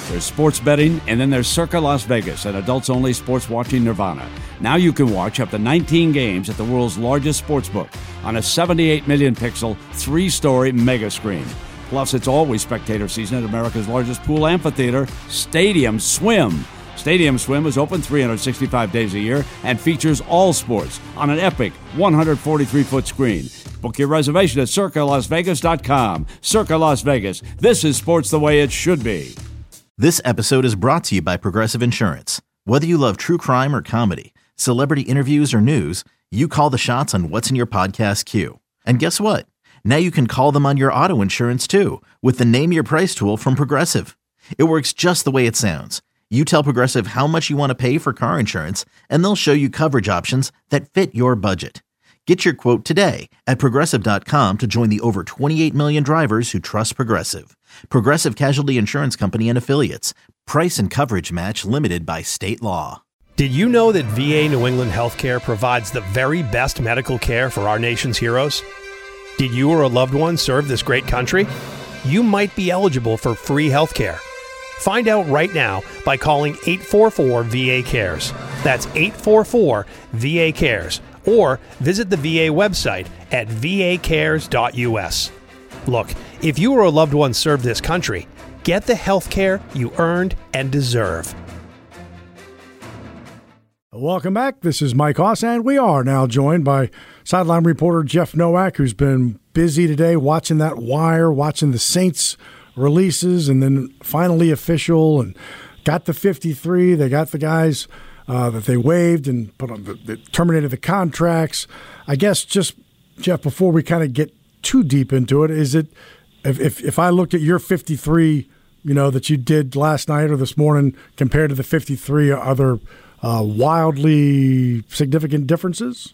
There's sports betting, and then there's Circa Las Vegas, an adults-only sports watching nirvana. Now you can watch up to 19 games at the world's largest sportsbook on a 78 million pixel, 3-story mega screen. Plus, it's always spectator season at America's largest pool amphitheater, Stadium Swim. Stadium Swim is open 365 days a year and features all sports on an epic 143-foot screen. Book your reservation at CircaLasVegas.com. Circa Las Vegas. This is sports the way it should be. This episode is brought to you by Progressive Insurance. Whether you love true crime or comedy, celebrity interviews or news, you call the shots on what's in your podcast queue. And guess what? Now you can call them on your auto insurance too with the Name Your Price tool from Progressive. It works just the way it sounds. You tell Progressive how much you want to pay for car insurance, and they'll show you coverage options that fit your budget. Get your quote today at Progressive.com to join the over 28 million drivers who trust Progressive. Progressive Casualty Insurance Company and Affiliates. Price and coverage match limited by state law. Did you know that VA New England Healthcare provides the very best medical care for our nation's heroes? Did you or a loved one serve this great country? You might be eligible for free health care. Find out right now by calling 844-VA-CARES. That's 844-VA-CARES. Or visit the VA website at vacares.us. Look, if you or a loved one served this country, get the health care you earned and deserve. Welcome back. This is Mike Hoss, and we are now joined by sideline reporter Jeff Nowak, who's been busy today watching that wire, watching the Saints releases, and then finally official, and got the 53. They got the guys that they waived and put on that terminated the contracts. I guess just, Jeff, before we kind of get too deep into it, is it if I looked at your 53, that you did last night or this morning compared to the 53, are there wildly significant differences?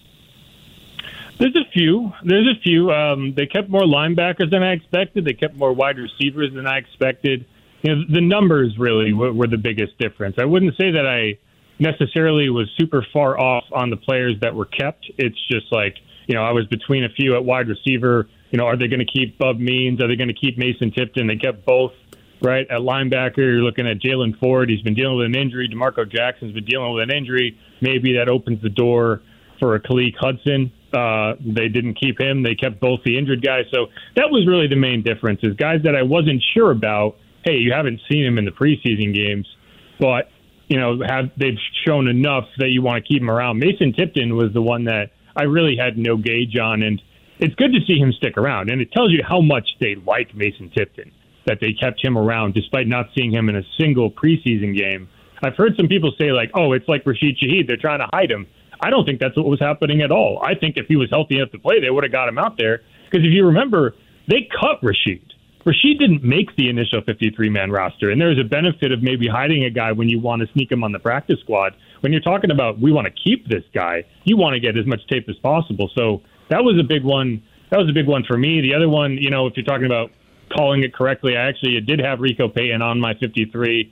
There's a few. They kept more linebackers than I expected. They kept more wide receivers than I expected. The numbers really were the biggest difference. I wouldn't say that I necessarily was super far off on the players that were kept. It's just like, I was between a few at wide receiver. Are they going to keep Bub Means? Are they going to keep Mason Tipton? They kept both. Right, at linebacker, you're looking at Jalen Ford. He's been dealing with an injury. DeMarco Jackson's been dealing with an injury. Maybe that opens the door for a Khaleke Hudson. They didn't keep him. They kept both the injured guys. So that was really the main difference, is guys that I wasn't sure about. Hey, you haven't seen him in the preseason games, but they've shown enough that you want to keep him around. Mason Tipton was the one that I really had no gauge on, and it's good to see him stick around. And it tells you how much they like Mason Tipton, that they kept him around despite not seeing him in a single preseason game. I've heard some people say, like, oh, it's like Rashid Shaheed. They're trying to hide him. I don't think that's what was happening at all. I think if he was healthy enough to play, they would have got him out there. Because if you remember, they cut Rashid. Rashid didn't make the initial 53-man roster, and there's a benefit of maybe hiding a guy when you want to sneak him on the practice squad. When you're talking about we want to keep this guy, you want to get as much tape as possible. So that was a big one. That was a big one for me. The other one, if you're talking about calling it correctly, I actually did have Rico Payton on my 53.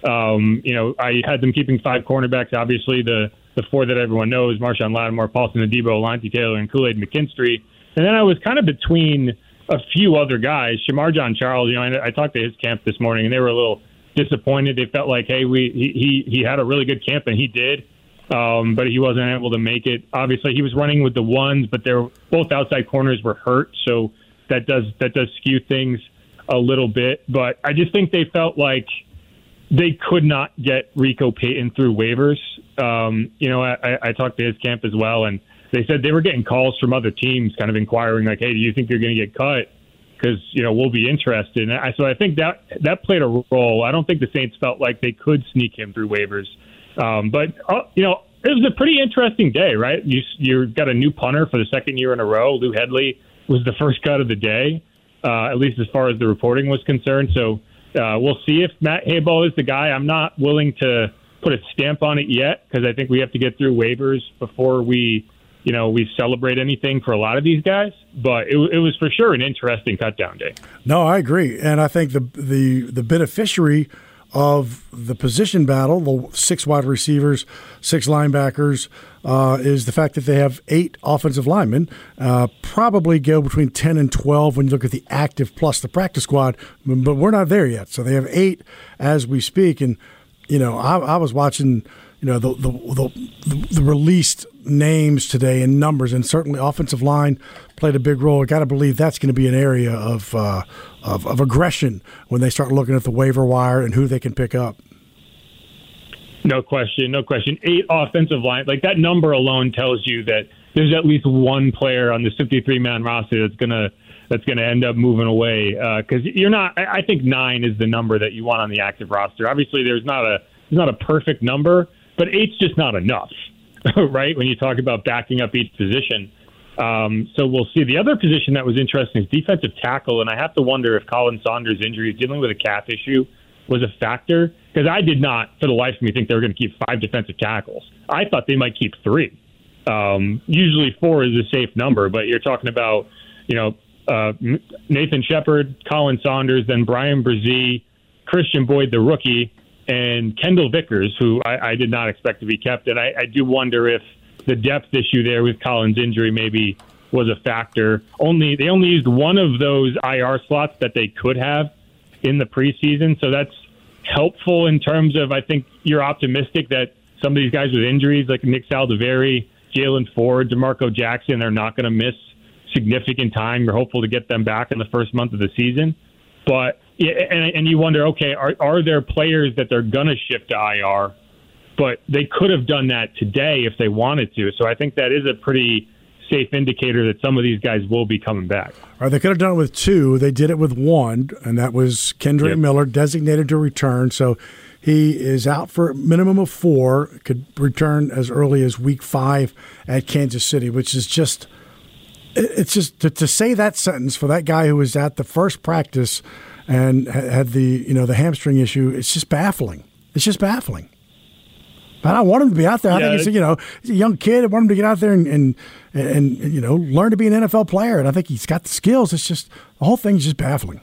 I had them keeping 5 cornerbacks. Obviously, the 4 that everyone knows: Marshawn Lattimore, Paulson Adebo, Alontae Taylor, and Kool-Aid McKinstry. And then I was kind of between a few other guys. Shamar John Charles, I talked to his camp this morning, and they were a little disappointed. They felt like, hey, he had a really good camp, and he did, but he wasn't able to make it. Obviously, he was running with the ones, but both outside corners were hurt, so that does skew things a little bit. But I just think they felt like they could not get Rico Payton through waivers. I talked to his camp as well, and they said they were getting calls from other teams kind of inquiring, like, hey, do you think you're going to get cut? Because, we'll be interested. And so I think that played a role. I don't think the Saints felt like they could sneak him through waivers. But it was a pretty interesting day, right? You got a new punter for the second year in a row. Lou Hedley was the first cut of the day, at least as far as the reporting was concerned. So we'll see if Matt Hayball is the guy. I'm not willing to put a stamp on it yet, because I think we have to get through waivers before we celebrate anything for a lot of these guys. But it was for sure an interesting cutdown day. No, I agree. And I think the beneficiary of the position battle, the 6 wide receivers, 6 linebackers, is the fact that they have 8 offensive linemen, probably go between 10 and 12 when you look at the active plus the practice squad, but we're not there yet. So they have 8 as we speak. And, I was watching, the released names today and numbers, and certainly offensive line played a big role. I got to believe that's going to be an area of aggression when they start looking at the waiver wire and who they can pick up. No question. 8 offensive line, like that number alone tells you that there's at least one player on the 53-man roster that's gonna end up moving away. Because you're not. I think 9 is the number that you want on the active roster. Obviously, there's not a perfect number, but 8's just not enough, right? When you talk about backing up each position. So we'll see. The other position that was interesting is defensive tackle, and I have to wonder if Colin Saunders' injury, dealing with a calf issue, was a factor, because I did not, for the life of me, think they were going to keep 5 defensive tackles. I thought they might keep 3. Usually 4 is a safe number, but you're talking about, Nathan Shepard, Colin Saunders, then Brian Brzee, Christian Boyd, the rookie, and Kendall Vickers, who I did not expect to be kept. And I do wonder if the depth issue there with Colin's injury maybe was a factor. They only used one of those IR slots that they could have in the preseason, so that's helpful in terms of, I think you're optimistic that some of these guys with injuries like Nick Saldiveri, Jalen Ford, DeMarco Jackson, they're not going to miss significant time. You're hopeful to get them back in the first month of the season. But and you wonder, okay, are there players that they're going to shift to IR? But they could have done that today if they wanted to. So I think that is a pretty safe indicator that some of these guys will be coming back. All right, they could have done it with 2. They did it with 1, and that was Kendre Miller, designated to return. So he is out for a minimum of 4, could return as early as week 5 at Kansas City, which is just – it's just to say that sentence for that guy who was at the first practice and had the hamstring issue, it's just baffling. It's just baffling. But I want him to be out there. I think he's a young kid. I want him to get out there and learn to be an NFL player. And I think he's got the skills. It's just the whole thing's just baffling.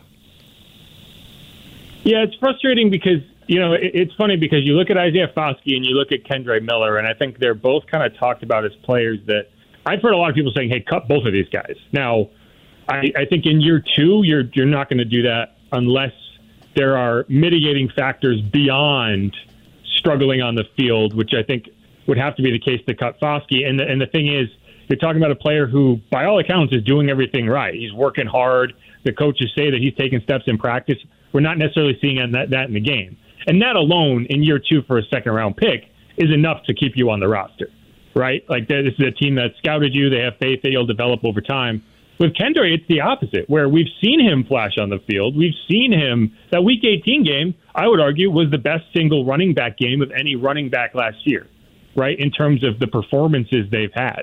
Yeah, it's frustrating because it's funny because you look at Isaiah Foskey and you look at Kendre Miller, and I think they're both kind of talked about as players that I've heard a lot of people saying, "Hey, cut both of these guys." Now, I think in year 2, you're not going to do that unless there are mitigating factors beyond struggling on the field, which I think would have to be the case to cut Foskey. And the thing is, you're talking about a player who, by all accounts, is doing everything right. He's working hard. The coaches say that he's taking steps in practice. We're not necessarily seeing that in the game. And that alone, in year 2 for a second-round pick, is enough to keep you on the roster, right? Like, this is a team that scouted you. They have faith that you'll develop over time. With Kendre, it's the opposite, where we've seen him flash on the field. We've seen him. That Week 18 game, I would argue, was the best single running back game of any running back last year, right, in terms of the performances they've had.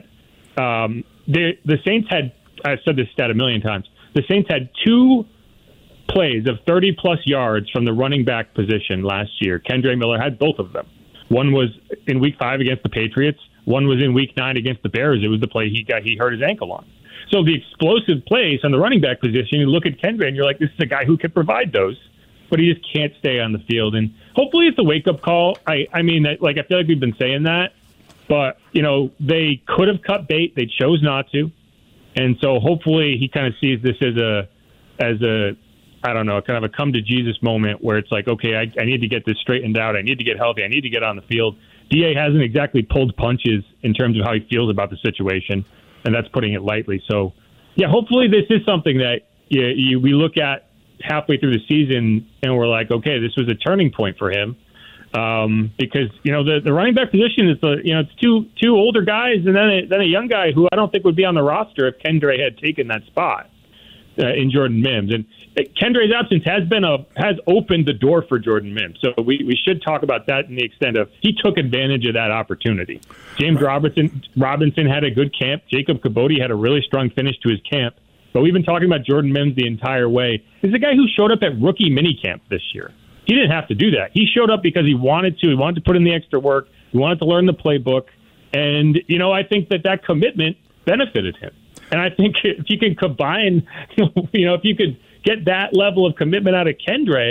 The Saints had, I've said this stat a million times, the Saints had 2 plays of 30-plus yards from the running back position last year. Kendre Miller had both of them. One was in Week 5 against the Patriots. One was in Week 9 against the Bears. It was the play he hurt his ankle on. So the explosive plays on the running back position, you look at Kendre and you're like, this is a guy who can provide those, but he just can't stay on the field. And hopefully it's a wake-up call. I mean, I feel like we've been saying that, but, they could have cut bait. They chose not to. And so hopefully he kind of sees this as a I don't know, kind of a come-to-Jesus moment where it's like, okay, I need to get this straightened out. I need to get healthy. I need to get on the field. DA hasn't exactly pulled punches in terms of how he feels about the situation, and that's putting it lightly. So, yeah, hopefully this is something that we look at halfway through the season and we're like, okay, this was a turning point for him, because the running back position is it's two older guys and then a young guy who I don't think would be on the roster if Kendre had taken that spot in Jordan Mims. And Kendre's absence has opened the door for Jordan Mims. So we should talk about that in the extent of he took advantage of that opportunity. James Robinson had a good camp. Jacob Kibodi had a really strong finish to his camp. But we've been talking about Jordan Mims the entire way. He's the guy who showed up at rookie minicamp this year. He didn't have to do that. He showed up because he wanted to. He wanted to put in the extra work. He wanted to learn the playbook. And, I think that commitment benefited him. And I think if you can combine, if you could get that level of commitment out of Kendre,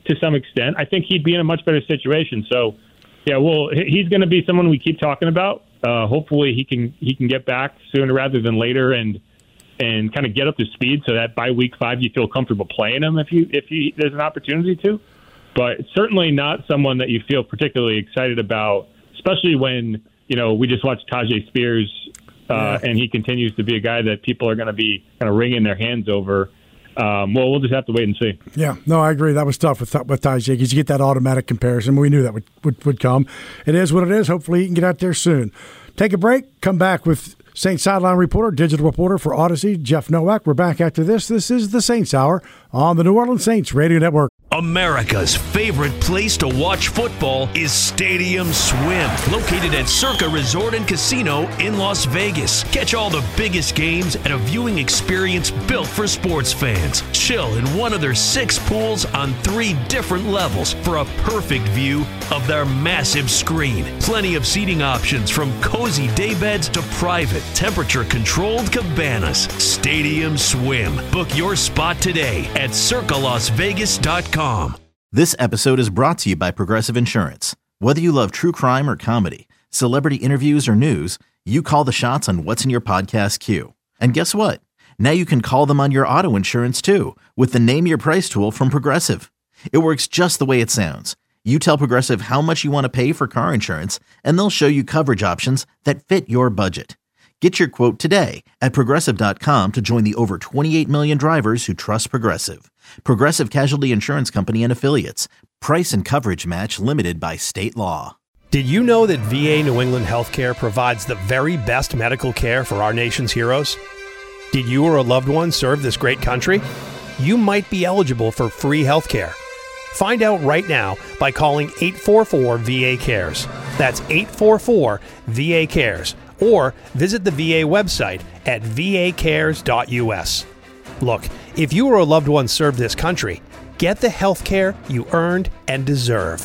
to some extent, I think he'd be in a much better situation. So, yeah, well, he's going to be someone we keep talking about. Hopefully he can get back sooner rather than later and kind of get up to speed so that by week 5 you feel comfortable playing him if there's an opportunity to. But certainly not someone that you feel particularly excited about, especially when, we just watched Tyjae Spears and he continues to be a guy that people are going to be kind of wringing their hands over. Well, we'll just have to wait and see. Yeah, no, I agree. That was tough with Tyjae because you get that automatic comparison. We knew that would come. It is what it is. Hopefully he can get out there soon. Take a break. Come back with Saints sideline reporter, digital reporter for Odyssey, Jeff Nowak. We're back after this. This is the Saints Hour on the New Orleans Saints Radio Network. America's favorite place to watch football is Stadium Swim, located at Circa Resort and Casino in Las Vegas. Catch all the biggest games at a viewing experience built for sports fans. Chill in one of their 6 pools on 3 different levels for a perfect view of their massive screen. Plenty of seating options from cozy daybeds to private, temperature-controlled cabanas. Stadium Swim. Book your spot today at circalasvegas.com. This episode is brought to you by Progressive Insurance. Whether you love true crime or comedy, celebrity interviews or news, you call the shots on what's in your podcast queue. And guess what? Now you can call them on your auto insurance too with the Name Your Price tool from Progressive. It works just the way it sounds. You tell Progressive how much you want to pay for car insurance, and they'll show you coverage options that fit your budget. Get your quote today at Progressive.com to join the over 28 million drivers who trust Progressive. Progressive Casualty Insurance Company and Affiliates. Price and coverage match limited by state law. Did you know that VA New England Healthcare provides the very best medical care for our nation's heroes? Did you or a loved one serve this great country? You might be eligible for free healthcare. Find out right now by calling 844-VA-CARES. That's 844-VA-CARES. Or visit the VA website at vacares.us. Look, if you or a loved one served this country, get the health care you earned and deserve.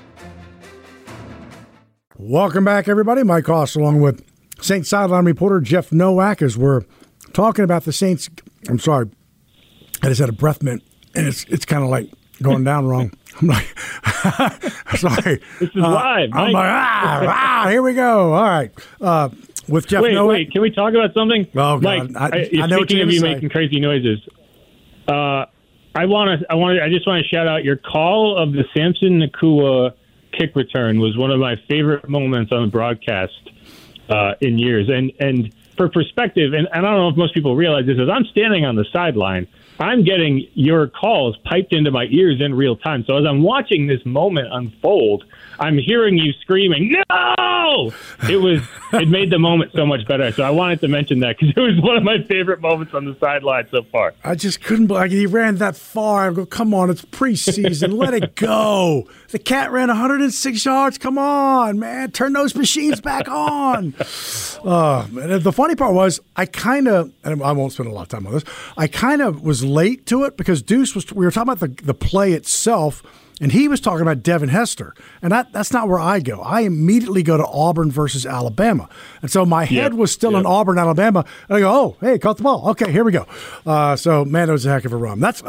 Welcome back, everybody. Mike Hoss along with Saints sideline reporter Jeff Nowak as we're talking about the Saints. I'm sorry, I just had a breath mint, and it's kind of like going down wrong. I'm like, sorry. This is live. I'm like, here we go. All right. With Jeff Nowak. Wait, can we talk about something? Oh, God. Mike, I know what speaking you're of you say. making crazy noises, I just want to shout out your call of the Samson Nacua kick return was one of my favorite moments on the broadcast in years. And for perspective, and I don't know if most people realize this, as I'm standing on the sideline, I'm getting your calls piped into my ears in real time. So as I'm watching this moment unfold, I'm hearing you screaming, "No!" It made the moment so much better. So I wanted to mention that because it was one of my favorite moments on the sideline so far. I just couldn't believe he ran that far. I go, come on, it's preseason. Let it go. The cat ran 106 yards. Come on, man. Turn those machines back on. And the funny part was I kind of, and I won't spend a lot of time on this, I kind of was late to it because Deuce we were talking about the play itself, and he was talking about Devin Hester. And that's not where I go. I immediately go to Auburn versus Alabama. And so my head was still in Auburn, Alabama. And I go, oh, hey, caught the ball. Okay, here we go. So, man, it was a heck of a run. That's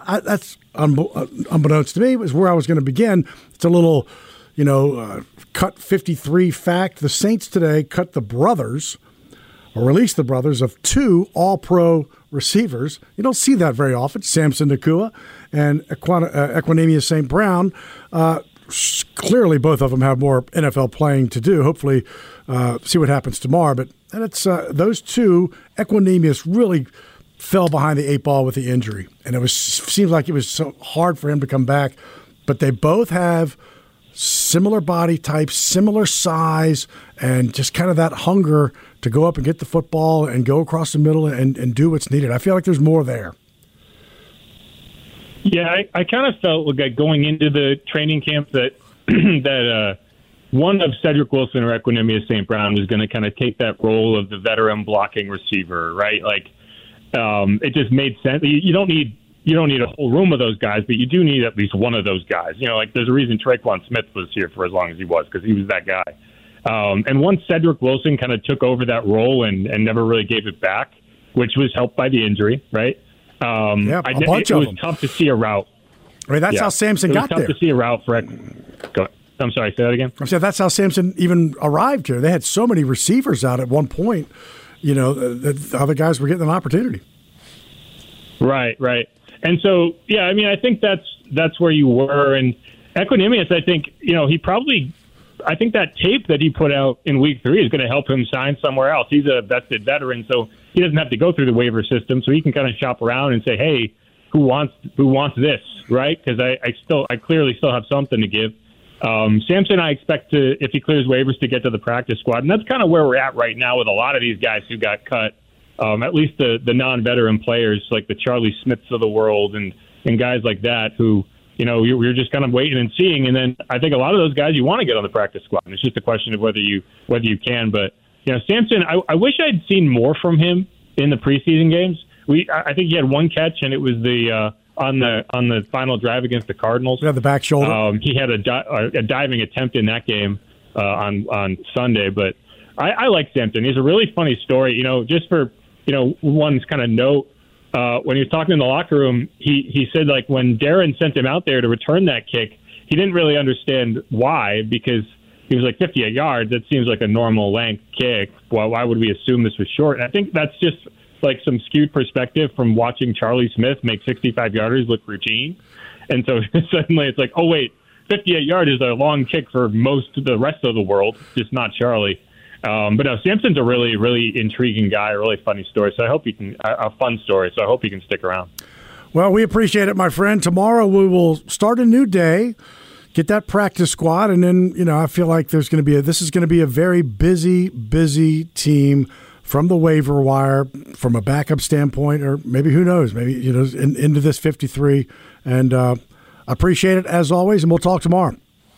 unbeknownst to me, was where I was going to begin. It's a little, cut 53 fact. The Saints today cut the brothers, or released the brothers, of 2 all-pro receivers. You don't see that very often. Samson Nacua and Equanimeous St. Brown. Clearly, both of them have more NFL playing to do. Hopefully, see what happens tomorrow. But it's those 2. Equanimeous really fell behind the 8 ball with the injury, and seems like it was so hard for him to come back. But they both have similar body types, similar size, and just kind of that hunger to go up and get the football and go across the middle and do what's needed. I feel like there's more there. Yeah, I kind of felt like going into the training camp that one of Cedric Wilson or Equanimeous St. Brown was going to kind of take that role of the veteran blocking receiver, right? Like, it just made sense. You don't need a whole room of those guys, but you do need at least one of those guys. Like there's a reason Traquan Smith was here for as long as he was, because he was that guy. And once Cedric Wilson kind of took over that role and never really gave it back, which was helped by the injury, right? A bunch it of was them. tough to see a route. I mean, that's how Samson got there. It was tough to see a route for I'm sorry, say that again? I'm saying that's how Samson even arrived here. They had so many receivers out at one point, the other guys were getting an opportunity. Right. And so, I think that's where you were. And Equanimeous, I think, I think that tape that he put out in week 3 is going to help him sign somewhere else. He's a vested veteran, so he doesn't have to go through the waiver system, so he can kind of shop around and say, hey, who wants this, right? Because I clearly still have something to give. Samson, I expect to, if he clears waivers, to get to the practice squad. And that's kind of where we're at right now with a lot of these guys who got cut, at least the non-veteran players like the Charlie Smiths of the world and guys like that who, you're just kind of waiting and seeing. And then I think a lot of those guys you want to get on the practice squad. And it's just a question of whether you can. But, Samson, I wish I'd seen more from him in the preseason games. I think he had one catch, and it was on the final drive against the Cardinals. Yeah, the back shoulder. He had a diving attempt in that game on Sunday. But I like Samson. He's a really funny story. Just for one's kind of note. When he was talking in the locker room, he said when Darren sent him out there to return that kick, he didn't really understand why, because he was 58 yards. That seems like a normal length kick. Well, why would we assume this was short? And I think that's just some skewed perspective from watching Charlie Smith make 65-yarders look routine. And so suddenly it's oh, wait, 58 yards is a long kick for most of the rest of the world, just not Charlie. But no, Samson's a really, really intriguing guy, a really funny story. So I hope a fun story. So I hope he can stick around. Well, we appreciate it, my friend. Tomorrow we will start a new day, get that practice squad, and then I feel like this is going to be a very busy team from the waiver wire, from a backup standpoint, or maybe who knows, maybe into this 53. And appreciate it as always, and we'll talk tomorrow.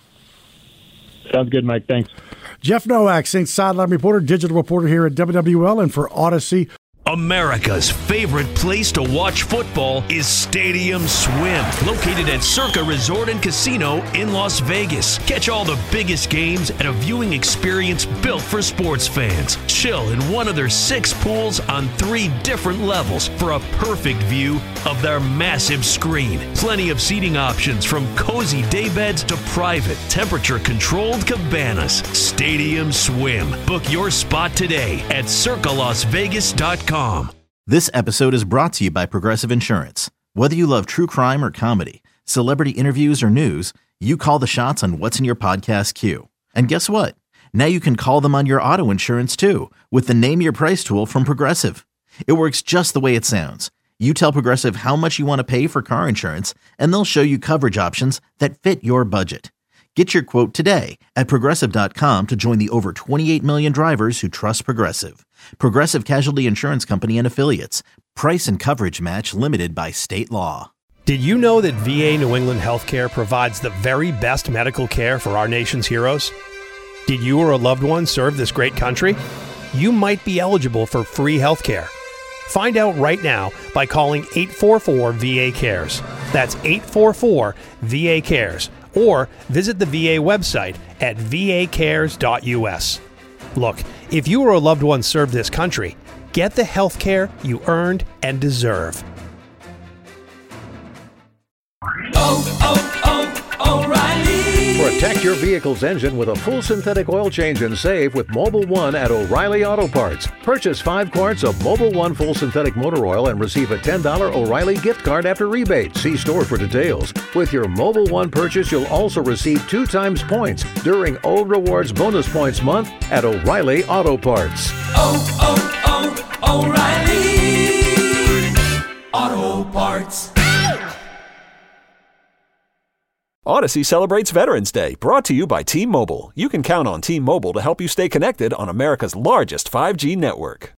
Sounds good, Mike. Thanks. Jeff Nowak, Saints sideline reporter, digital reporter here at WWL and for Odyssey. America's favorite place to watch football is Stadium Swim, located at Circa Resort and Casino in Las Vegas. Catch all the biggest games at a viewing experience built for sports fans. Chill in one of their 6 pools on 3 different levels for a perfect view of their massive screen. Plenty of seating options from cozy daybeds to private, temperature-controlled cabanas. Stadium Swim. Book your spot today at circalasvegas.com. This episode is brought to you by Progressive Insurance. Whether you love true crime or comedy, celebrity interviews or news, you call the shots on what's in your podcast queue. And guess what? Now you can call them on your auto insurance too with the Name Your Price tool from Progressive. It works just the way it sounds. You tell Progressive how much you want to pay for car insurance, and they'll show you coverage options that fit your budget. Get your quote today at Progressive.com to join the over 28 million drivers who trust Progressive. Progressive Casualty Insurance Company and Affiliates. Price and coverage match limited by state law. Did you know that VA New England Healthcare provides the very best medical care for our nation's heroes? Did you or a loved one serve this great country? You might be eligible for free healthcare. Find out right now by calling 844-VA-CARES. That's 844-VA-CARES. Or visit the VA website at vacares.us. Look, if you or a loved one served this country, get the health care you earned and deserve. O'Reilly. Protect your vehicle's engine with a full synthetic oil change and save with Mobil 1 at O'Reilly Auto Parts. Purchase 5 quarts of Mobil 1 full synthetic motor oil and receive a $10 O'Reilly gift card after rebate. See store for details. With your Mobil 1 purchase, you'll also receive 2 times points during O Rewards Bonus Points Month at O'Reilly Auto Parts. O'Reilly Auto Parts. Odyssey celebrates Veterans Day, brought to you by T-Mobile. You can count on T-Mobile to help you stay connected on America's largest 5G network.